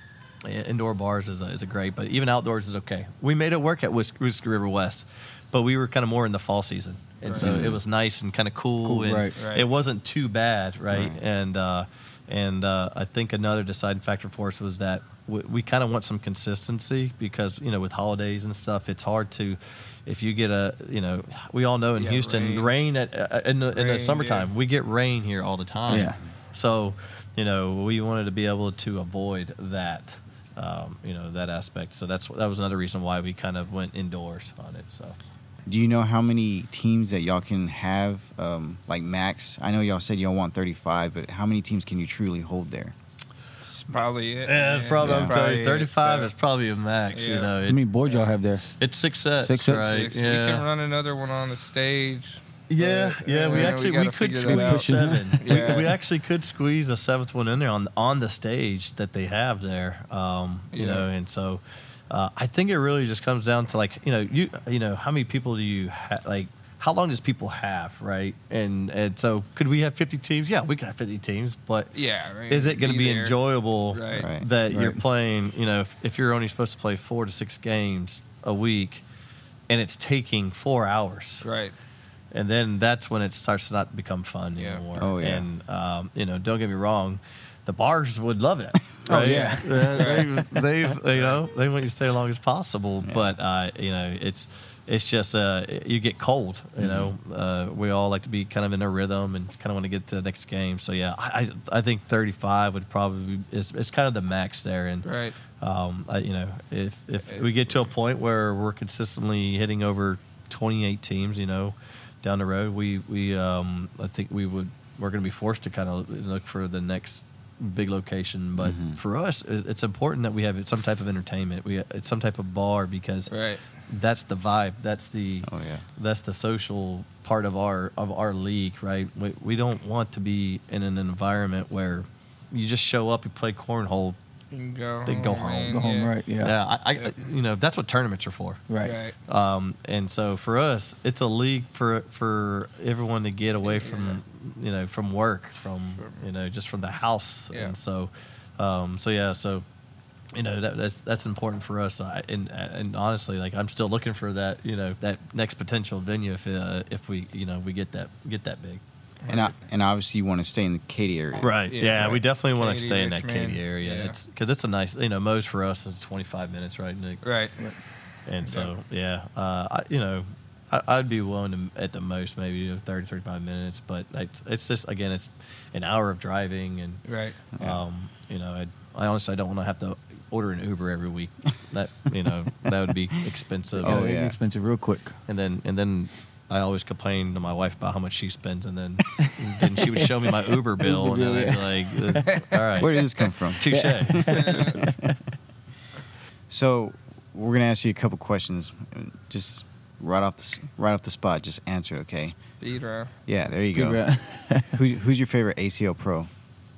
Indoor bars is a, is a great, but even outdoors is okay. We made it work at Whis- Whiskey River West, but we were kind of more in the fall season, and so Right. it was nice and kind of cool, Cool, and right. Right. it wasn't too bad, right? Right. And uh, and uh, I think another deciding factor for us was that we, we kind of want some consistency because you know with holidays and stuff, it's hard to. If you get a, you know, we all know in Yeah, Houston, rain, rain. at uh, in the, in the Rain, summertime, yeah. we get rain here all the time. Yeah. So, you know, we wanted to be able to avoid that, um, you know, that aspect. So that's that was another reason why we kind of went indoors on it. So, Do you know how many teams that y'all can have, um, like max? I know y'all said y'all want thirty-five, but how many teams can you truly hold there? It's probably it. yeah, it's man. probably Yeah. I'm telling you, it, thirty-five so- is probably a max. You Yeah. know, How it, many boards y'all have there? it's six sets, Six sets? right? Six. We Yeah. can run another one on the stage. Yeah, But, yeah, uh, we we actually we, gotta could figure squeeze that out. seven. Yeah. we, we actually could squeeze a seventh one in there on on the stage that they have there. Um, you Yeah. know, and so uh, I think it really just comes down to like you know you you know how many people do you ha- like. How long does people have, right? And and so could we have fifty teams? Yeah, we could have fifty teams, but Yeah, right. is it going to be there. enjoyable Right. Right. that you're Right. playing? You know, if, if you're only supposed to play four to six games a week, and it's taking four hours, Right. and then that's when it starts to not become fun Yeah. anymore. Oh, yeah. And um, you know, don't get me wrong, the bars would love it. Oh, Right? yeah. they, they, they, you know, they want you to stay as long as possible. Yeah. But uh, you know, it's it's just uh, you get cold. You Mm-hmm. know, uh, we all like to be kind of in a rhythm and kind of want to get to the next game. So yeah, I I I think thirty-five would probably be, is it's kind of the max there. And Right. um, I, you know, if, if If- we get to a point where we're consistently hitting over twenty-eight teams, you know, down the road, we we um, I think we would we're going to be forced to kind of look for the next big location. But Mhm. for us, it- it's important that we have some type of entertainment. We it's some type of bar because Right. that's the vibe. That's the Oh, yeah. that's the social part of our of our league, right? We, we don't want to be in an environment where you just show up, you play cornhole. You can go They home. go home. man. Go home, Yeah. right? Yeah. Yeah, I, I Yeah. you know that's what tournaments are for. Right. Right. Um, and so for us, it's a league for for everyone to get away from you know from work, from you know just from the house. Yeah. And so, um, so yeah, so you know that, that's that's important for us. I, and and honestly, like I'm still looking for that you know that next potential venue if uh, if we you know we get that get that big. And I, and obviously you want to stay in the Katy area. Right. Yeah, Yeah, we right. definitely want to Katy, stay in that Richmond, Katy area. yeah. It's because it's a nice you know Moe's for us is twenty-five minutes, right, Nick? Right. And so, yeah, uh, I, you know, I, I'd be willing to, at the most, maybe you know, thirty, thirty-five minutes. But it's, it's just, again, it's an hour of driving. And, Right. um, you know, I, I honestly don't want to have to order an Uber every week. That, you know, that would be expensive. Oh, it's yeah. expensive real quick. And then, and then I always complain to my wife about how much she spends. And then, then she would show me my Uber bill. Uber and then bill, I'd be like, uh, all right. Where did this come from? Touche. So we're gonna ask you a couple questions, just right off the s- right off the spot. Just answer, okay? Speed round. Yeah, there you go. Right. Who's who's your favorite A C L pro?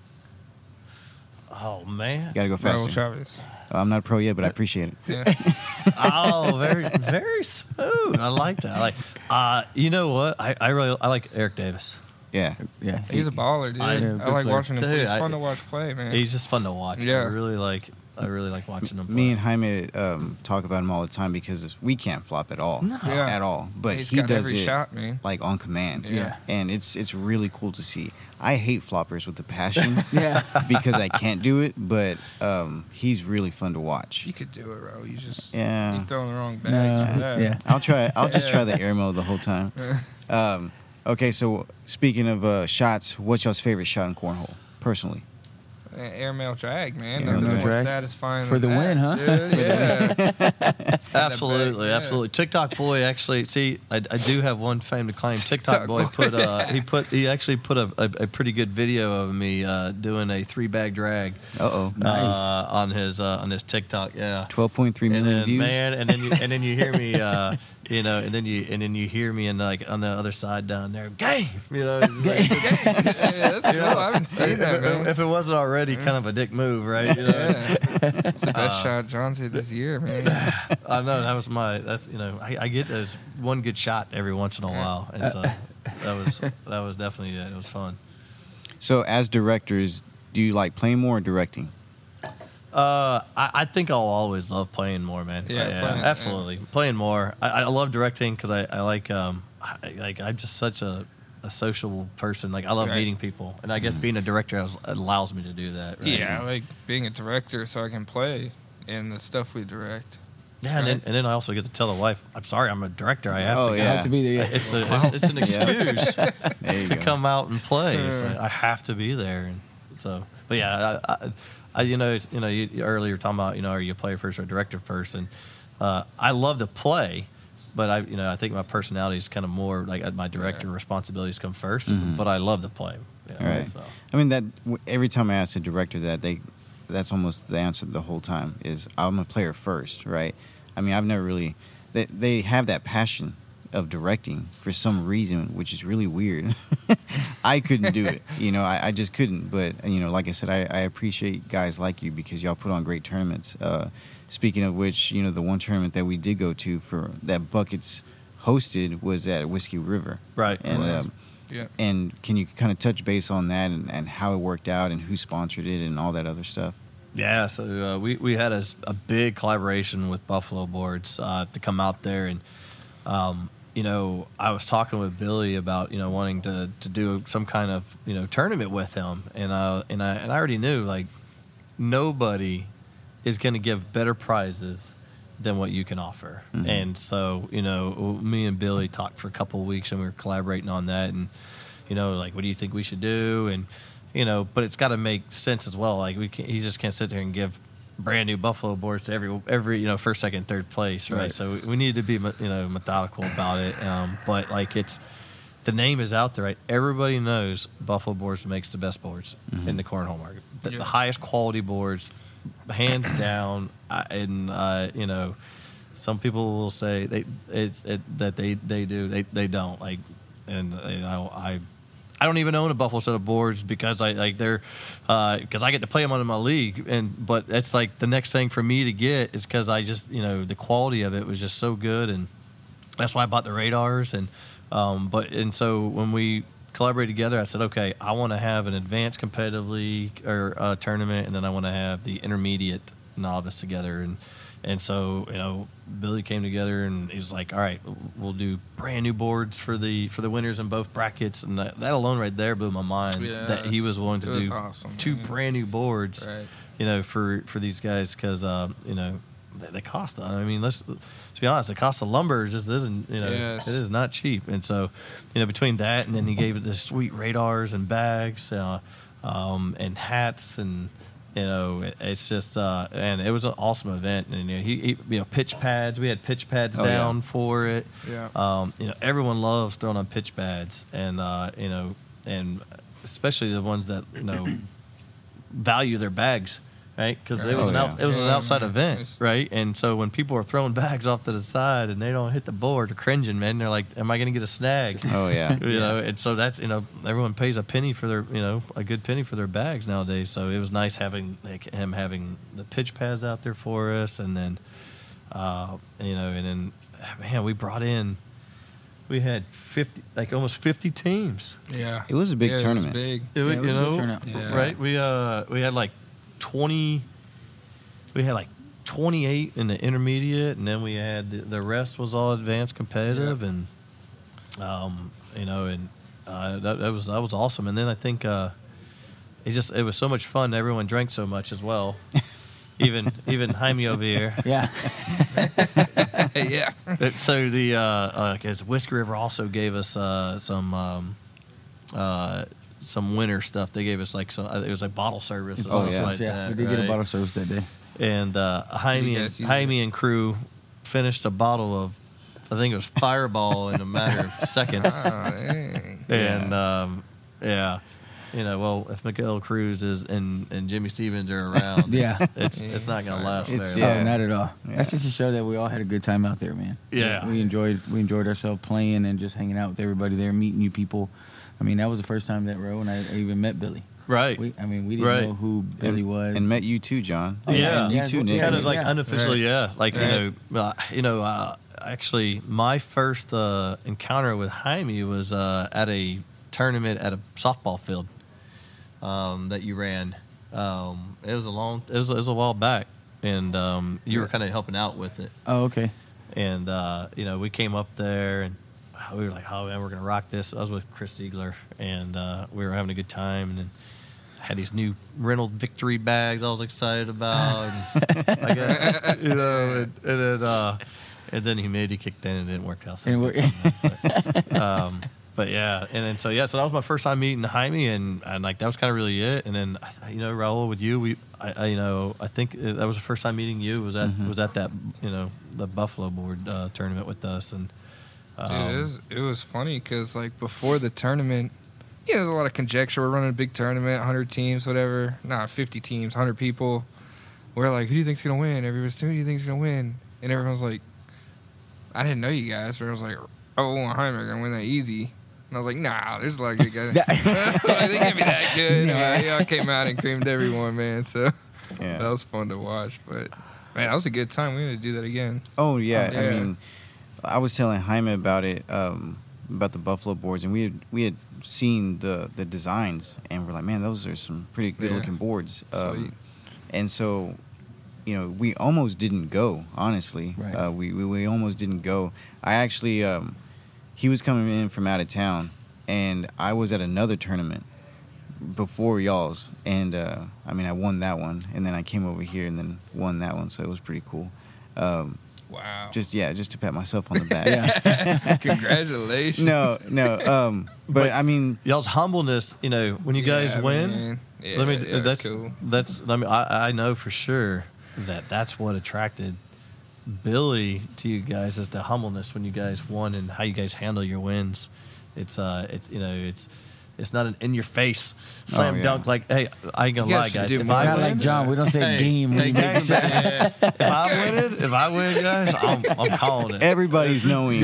Oh, man. You gotta go Raul faster. Chavez. Uh, I'm not a pro yet, but I appreciate it. Yeah. Oh, very, very smooth. I like that. I like, uh, you know what? I, I really, I like Eric Davis. Yeah. Yeah. He's a baller, dude. I- I, Yeah, good like player. watching him play. Dude, He's I- fun to watch play, man. He's just fun to watch. I Yeah. really like, I really like watching him play. Me and Jaime um, talk about him all the time because we can't flop at all, No. Yeah. at all. But He's he got does every it shot, man. like on command. Yeah. And it's it's really cool to see. I hate floppers with a passion Yeah. because I can't do it, but um, he's really fun to watch. You could do it, bro. You just Yeah. you throwing the wrong bags No, for that. yeah. I'll try. I'll just try Yeah. the air mode the whole time. Um, okay, so speaking of uh, shots, what's y'all's favorite shot in cornhole, personally? Airmail drag, man. Airmail Nothing more drag. satisfying For than the win, huh? that, dude. Yeah. Absolutely, Yeah. absolutely. TikTok boy, actually, see, I, I do have one claim to claim. TikTok TikTok boy boy. put, uh, he put, he actually put a, a, a pretty good video of me uh, doing a three bag drag. Uh oh. Nice. Uh, on his uh, on his TikTok, yeah. Twelve point three And million then, views. man, and then you, and then you hear me, uh, you know, and then you and then you hear me, and like on the other side down there, game, you know. it's like- yeah, that's cool. you know, I haven't seen that, if, man. if it wasn't already kind of a dick move, right? You know? Yeah. It's the best Uh, shot John's hit this year, man. I know that was my. That's you know, I, I get those one good shot every once in a while, and so that was that was definitely yeah, it was fun. So, as directors, do you like playing more or directing? Uh, I, I think I'll always love playing more, man. Yeah, playing, absolutely, playing more. I, I love directing because I, I like um, I, like I'm just such a, a social person. Like I love Right. meeting people, and I guess being a director allows- allows me to do that. Right? Yeah, I like being a director so I can play in the stuff we direct. yeah, and then, Right. and then I also get to tell the wife, "I'm sorry, I'm a director. I have Oh, to. yeah. I have to be there. Yeah. It's a, it's an excuse There you to go. come out and play. It's Yeah. like, I have to be there, and so. But yeah, I, I, I you know, it's- you know, you, you earlier talking about you know, are you a player first or a director first? And uh, I love to play, but I, you know, I think my personality is kind of more like uh, my director Yeah. responsibilities come 1st Mhm. But I love to play. You know, Right. So. I mean that w- every time I ask a director that, they that's almost the answer the whole time is I'm a player first, right? I mean, I've never really they they have that passion, of directing for some reason, which is really weird. I couldn't do it. You know, I, I just couldn't. But, you know, like I said, I, I appreciate guys like you because y'all put on great tournaments. Uh, speaking of which, you know, the one tournament that we did go to for that Buckets hosted was at Whiskey River. Right. And, um, Yeah. and can you kind of touch base on that and, and how it worked out and who sponsored it and all that other stuff? Yeah, so uh, we, we had a, a big collaboration with Buffalo Boards uh, to come out there. And, um, you know, I was talking with Billy about, you know, wanting to, to do some kind of, you know, tournament with him. And, uh, and, I, and I already knew, like, nobody is going to give better prizes than what you can offer. Mm-hmm. And so, you know, me and Billy talked for a couple of weeks and we were collaborating on that. And, you know, like, what do you think we should do? And, you know, but it's got to make sense as well. Like, we can't, he just can't sit there and give brand new Buffalo Boards to every, every, you know, first, second, third place. Right. right. So we, we need to be, you know, methodical about it. Um, but like, it's, the name is out there, right? Everybody knows Buffalo Boards makes the best boards mm-hmm. in the cornhole market. The, yeah. the highest quality boards, hands down. I, and, uh, you know, some people will say they, it's, it, that they, they do, they, they don't like, and, you know, I, I don't even own a Buffalo set of boards because I like they're because uh, I get to play them under my league, and but it's like the next thing for me to get is because I just you know the quality of it was just so good, and that's why I bought the radars, and um, but and so when we collaborated together, I said, okay, I want to have an advanced competitive league or uh, tournament, and then I want to have the intermediate novice together, and and so you know Billy came together and he was like, all right, we'll do brand new boards for the for the winners in both brackets, and that, that alone right there blew my mind yes, that he was willing to do awesome, two man. brand brand new boards, right. you know, for for these guys because uh, you know they, they cost. I mean, let's to be honest, the cost of lumber just isn't you know yes. it is not cheap, and so you know between that and then he gave it the sweet radars and bags uh, um, and hats and. You know, it, it's just, uh, and it was an awesome event. And you know, he, he, you know, pitch pads. We had pitch pads oh, down yeah. for it. Yeah. Um, you know, everyone loves throwing on pitch pads, and uh, you know, and especially the ones that you know value their bags, right? Because it was oh, an yeah. out, it was yeah, an outside man. event, It's, right? And so when people are throwing bags off to the side and they don't hit the board, they're cringing, man. They're like, "Am I going to get a snag?" Oh yeah. you yeah. know, and so that's you know everyone pays a penny for their you know a good penny for their bags nowadays. So it was nice having like, him having the pitch pads out there for us, and then uh, you know, and then man, we brought in we had fifty like almost fifty teams. Yeah. It was a big yeah, tournament. It was big. It, Yeah, it was you a good know, turnout. Yeah. right? We uh we had like twenty. We had like twenty-eight in the intermediate, and then we had the, the rest was all advanced competitive, Yeah. and um, you know, and uh, that, that was that was awesome. And then I think uh, it just it was so much fun. Everyone drank so much as well. even even Jaime over here. Yeah. yeah. So the uh, uh, 'cause Whiskey River also gave us uh, some. Um, uh, some winter stuff. They gave us like some. It was like bottle service. And Oh, stuff yeah. like yeah, that, we did get a right? bottle service that day. And uh, Jaime, you and, guys use Jaime and crew finished a bottle of, I think it was Fireball in a matter of seconds. Oh, dang. And um, yeah, you know, well, if Miguel Cruz is and, and Jimmy Stevens are around, Yeah. it's it's, Yeah, it's not going to last It's- very yeah. long. Oh, not at all. Yeah. That's just to show that we all had a good time out there, man. Yeah. We enjoyed we enjoyed ourselves playing and just hanging out with everybody there, meeting new people. I mean, that was the first time that row, and I, I even met Billy. Right. We, I mean, we didn't Right. know who Billy and, was. and met you too, John. Oh, yeah. And you Yeah, too, yeah, Nick. kind of like yeah. unofficially, Right. yeah. Like Right. you know, uh, you know, uh, actually, my first uh, encounter with Jaime was uh, at a tournament at a softball field um, that you ran. Um, it was a long, it was, it was a while back, and um, you were kind of helping out with it. oh, okay. And uh, you know, we came up there and we were like, "Oh man, we're gonna rock this." I was with Chris Ziegler, and uh, we were having a good time. And then I had these new Reynolds Victory bags I was excited about. And I got, you know, and, and then uh, and then humidity kicked in and it didn't work out. So And we're- but, um, but yeah, and then so yeah, so that was my first time meeting Jaime, and, and like that was kind of really it. And then you know, Raul, with you, we, I, I you know, I think that was the first time meeting you was at Mhm. was at that you know the Buffalo Board uh, tournament with us, and Dude, um, it was, it was funny because, like, before the tournament, yeah, there's a lot of conjecture. We're running a big tournament, one hundred teams, whatever. Not fifty teams, one hundred people. We're like, who do you think's going to win? Everybody's, who do you think's going to win? And everyone's like, I didn't know you guys. But I was like, oh, I want Hyman, I'm gonna win that easy. And I was like, nah, there's a lot of good guys. They can't be that good. Nah. Uh, yeah, I came out and creamed everyone, man. So Yeah. that was fun to watch. But man, that was a good time. We need to do that again. Oh yeah, Yeah. I mean, I was telling Jaime about it, um, about the Buffalo boards, and we had we had seen the the designs, and we're like, man, those are some pretty good Yeah. looking boards. Sweet. Um, and so, you know, we almost didn't go. Honestly, Right. uh, we, we we almost didn't go. I actually, um, he was coming in from out of town, and I was at another tournament before y'all's, and uh, I mean, I won that one, and then I came over here and then won that one, so it was pretty cool. Um, Wow. just yeah, just to pat myself on the back. Yeah. Congratulations. no, no. Um, but, But- I mean, Y'all's humbleness, you know, when you guys Yeah, win, man. Yeah, let me. yeah, that's cool. that's. I mean, I, I know for sure that that's what attracted Billy to you guys is the humbleness when you guys won and how you guys handle your wins. It's uh, it's you know, it's it's not an in your face slam Oh, yeah. dunk like, hey, I ain't gonna You guys lie, should guys. do If more I Not of win, like John. We don't say Hey, game when hey, you make gang, a shot. man. if I win it, if I win, guys, I'm, I'm calling it. everybody's knowing.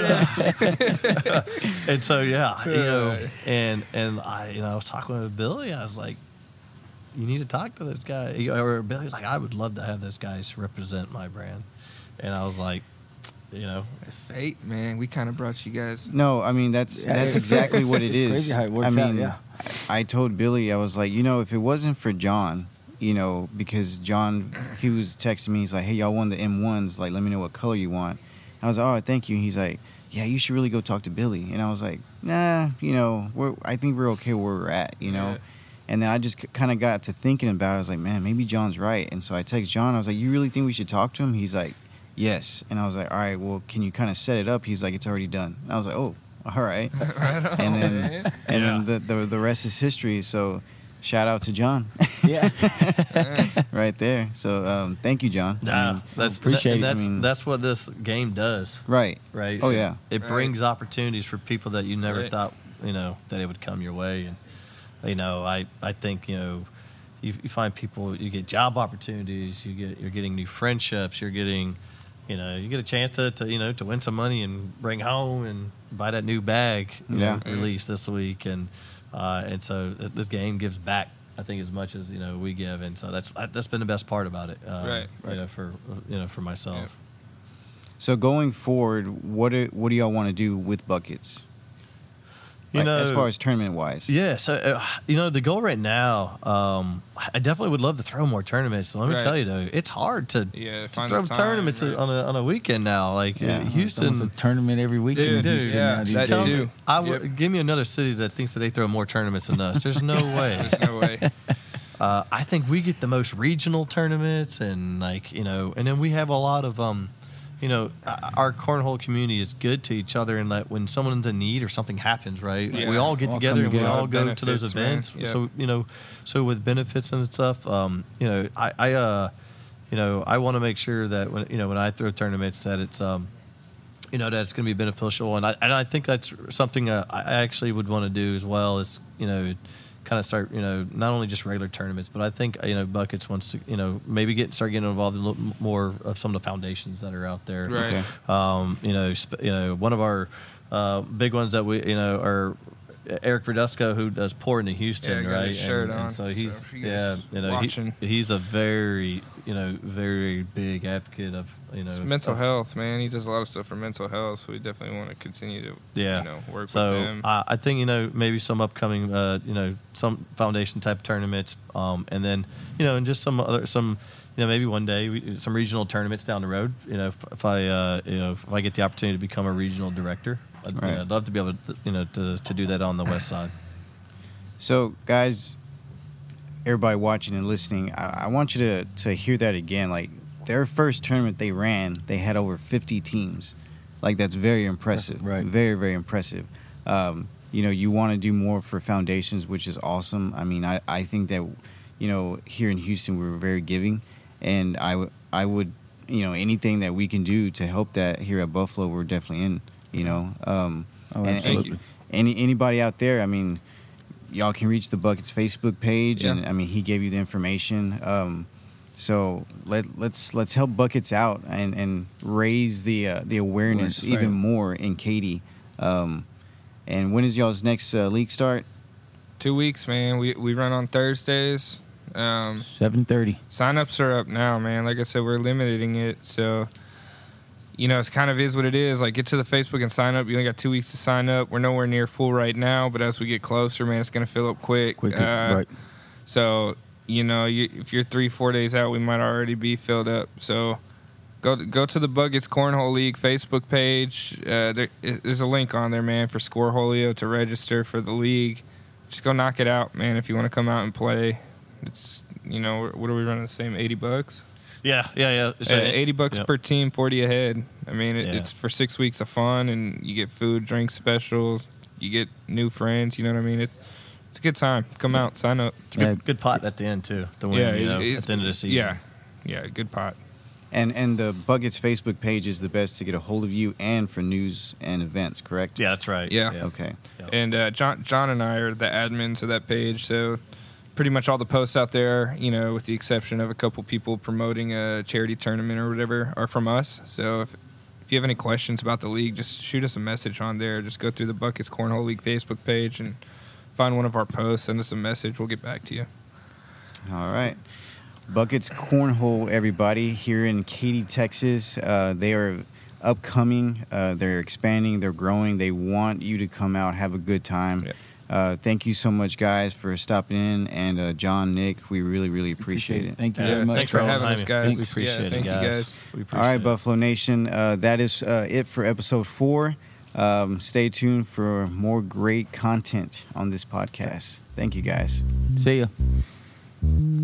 And so yeah, you know, Right. and and I, you know, I was talking with Billy. I was like, you need to talk to this guy. He- Or Billy's like, I would love to have those guys represent my brand. And I was like, you know, Fate, man. We kind of brought you guys. No, I mean that's Yeah, that's it's- exactly what it it's is. crazy how it works I out, mean, yeah. I told Billy, I was like, you know, if it wasn't for John, you know, because John, he was texting me, he's like, hey, y'all won the M ones, like, let me know what color you want. I was like, oh, thank you. He's like, yeah, you should really go talk to Billy. And I was like, nah, you know, we're, I think we're okay where we're at, you know. Yeah. And then I just kind of got to thinking about it. I was like, man, maybe John's right. And so I text John. I was like, you really think we should talk to him? He's like, yes. And I was like, all right, well, can you kind of set it up? He's like, it's already done. And I was like, oh, all right. Right on, And then, man. and Yeah. then the, the the rest is history. So, shout out to John. Yeah. right there. So, um, thank you, John. I nah, mean, that's appreciate and it. that's I mean- that's what this game does, right. right? Oh, It- yeah. It, Right. brings opportunities for people that you never Right. thought, you know, that it would come your way. And you know, I I think you know, you, you find people, you get job opportunities, you get you're getting new friendships, you're getting, you know, you get a chance to, to you know to win some money and bring home and buy that new bag, you Yeah. know, released this week, and uh, and so th- this game gives back, I think, as much as you know we give, and so that's that's been the best part about it, uh, Right. You know, for you know for myself. Yeah. So, going forward, what do, what do y'all want to do with buckets? You Like, know, as far as tournament wise. Yeah, so uh, you know the goal right now. Um, I definitely would love to throw more tournaments. So let me Right. tell you though, it's hard to, Yeah, to find throw the time, tournaments right. on a on a weekend now. Like Yeah. uh, It's almost Houston, a tournament every weekend. in Dude, Houston yeah, now these that tell days. me, too. I would Yep. give me another city that thinks that they throw more tournaments than us. There's no way. There's no way. Uh, I think we get the most regional tournaments, and like you know, and then we have a lot of um, you know, uh, our cornhole community is good to each other, and that when someone's in need or something happens, right, Yeah. we all get All together come and we together. all go to those Benefits, man. events. Yep. So you know, so with benefits and stuff, um, you know, I, I uh, you know, I want to make sure that when you know when I throw tournaments that it's um. You know that it's going to be beneficial, and I and I think that's something uh, I actually would want to do as well. Is you know, kind of start you know not only just regular tournaments, but I think you know Buckets wants to you know maybe get start getting involved in a little more of some of the foundations that are out there. Right. Okay. Um, you know, sp- you know, one of our uh, big ones that we you know are Eric Verdusco, who does pour into Houston, Yeah, I got right? his shirt and, on, and so he's so if you yeah, guys you know, watching. he, he's a very you know very big advocate of you know It's mental of- health, man. He does a lot of stuff for mental health, so we definitely want to continue to, Yeah. you know, work So with them. I I think you know maybe some upcoming uh, you know some foundation type tournaments, um, and then you know and just some other some you know maybe one day we, some regional tournaments down the road. You know if, if I uh, you know if I get the opportunity to become a regional director, I'd, you know, Right. I'd love to be able to you know to, to do that on the west side. So, guys, everybody watching and listening, I, I want you to, to hear that again. Like, their first tournament they ran, they had over fifty teams. Like, that's very impressive. Right. Very, very impressive. Um, you know, you want to do more for foundations, which is awesome. I mean, I, I think that, you know, here in Houston, we're very giving. And I, w- I would, you know, anything that we can do to help that here at Buffalo, we're definitely in, you know. Um, Oh, and- and absolutely. Any Anybody out there, I mean, y'all can reach the Buckets Facebook page, Yeah. and I mean, he gave you the information. Um, So let let's let's help Buckets out and, and raise the uh, the awareness Awareness, even right. more in Katy. Um, and when is y'all's next uh, league start? Two weeks, man. We we run on Thursdays. Um, seven thirty. Sign-ups are up now, man. Like I said, we're limiting it, so you know, it's kind of is what it is. Like, get to the Facebook and sign up. You only got two weeks to sign up. We're nowhere near full right now, but as we get closer, man, it's going to fill up quick. Quick, Uh, right. So, you know, you, if you're three, four days out, we might already be filled up. So, go go to the Buckets Cornhole League Facebook page. Uh, there, there's a link on there, man, for Scoreholio to register for the league. Just go knock it out, man. If you want to come out and play, it's, you know, what are we running? The same eighty bucks. Yeah, yeah, yeah. So, Uh, eighty bucks yep. per team, forty a head. I mean, it, Yeah. it's for six weeks of fun, and you get food, drink specials. You get new friends. You know what I mean? It's it's a good time. Come out, sign up. It's a good, good pot at the end too to win. yeah, you know, it's- at the end of the season. Yeah, yeah, good pot. And and the Buckets Facebook page is the best to get a hold of you and for news and events, correct? Yeah, that's right. Yeah. Okay. Yeah. And uh, John, John and I are the admins of that page, so pretty much all the posts out there, you know, with the exception of a couple people promoting a charity tournament or whatever, are from us. So if if you have any questions about the league, just shoot us a message on there. Just go through the Buckets Cornhole League Facebook page and find one of our posts. Send us a message. We'll get back to you. All right. Buckets Cornhole, everybody, here in Katy, Texas. Uh, they are upcoming. Uh, they're expanding. They're growing. They want you to come out, have a good time. Yep. Uh, thank you so much, guys, for stopping in. And uh, John, Nick, we really, really appreciate it. Thank you Yeah, very much. Thanks for all the having time. us, guys. We appreciate Yeah, it, thank you, guys. guys. We appreciate All right, it. Buffalo Nation, uh, that is uh, it for episode four. Um, stay tuned for more great content on this podcast. Thank you, guys. See ya.